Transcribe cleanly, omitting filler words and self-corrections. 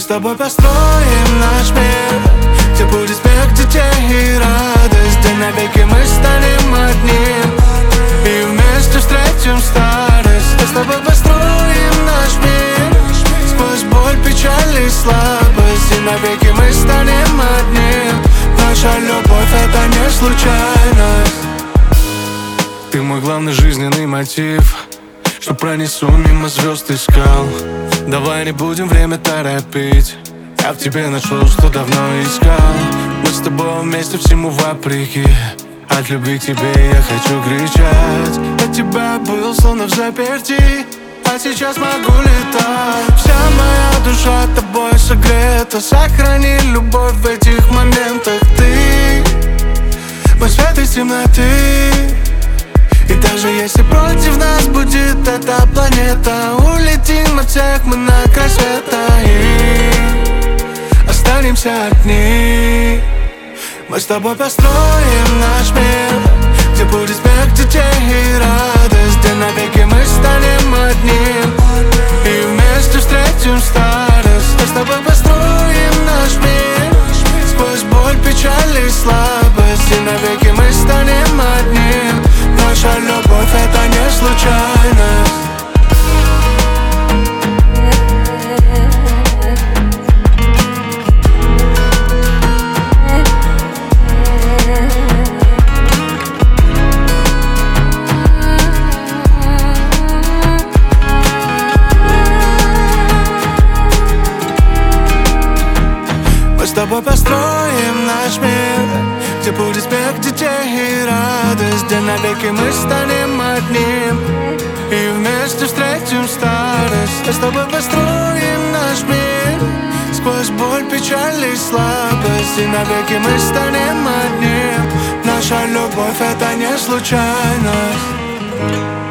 с тобой построим наш мир, где будет смех детей и радость, где навеки мы станем одним и вместе встретим старость. Мы с тобой построим наш мир сквозь боль, печаль и слабость, и навеки мы станем одним. Наша любовь — это не случайность. Ты мой главный жизненный мотив, что пронесу мимо звезд и скал. Давай не будем время торопить, я в тебе нашел, что давно искал. Мы с тобой вместе всему вопреки, от любви к тебе я хочу кричать. От тебя был словно в заперти, а сейчас могу летать. Вся моя душа тобой согрета, сохрани любовь в этих моментах. Ты мой свет из темноты, и даже если против нас будет эта планета, улетим от всех мы на край света и останемся одни. Мы с тобой построим наш мир, где будет смех детей и радость, где навеки мы станем одним и вместе встретим старость. Мы с тобой построим наш мир сквозь боль, печаль и слабость, и навеки мы станем одним. Наша любовь — это не случайность. Мы с тобой построим наш мир, где будет смех детей и радость, где навеки мы станем одним и вместе встретим старость. Мы с тобой построим наш мир сквозь боль, печаль и слабость, и навеки мы станем одним. Наша любовь — это не случайность.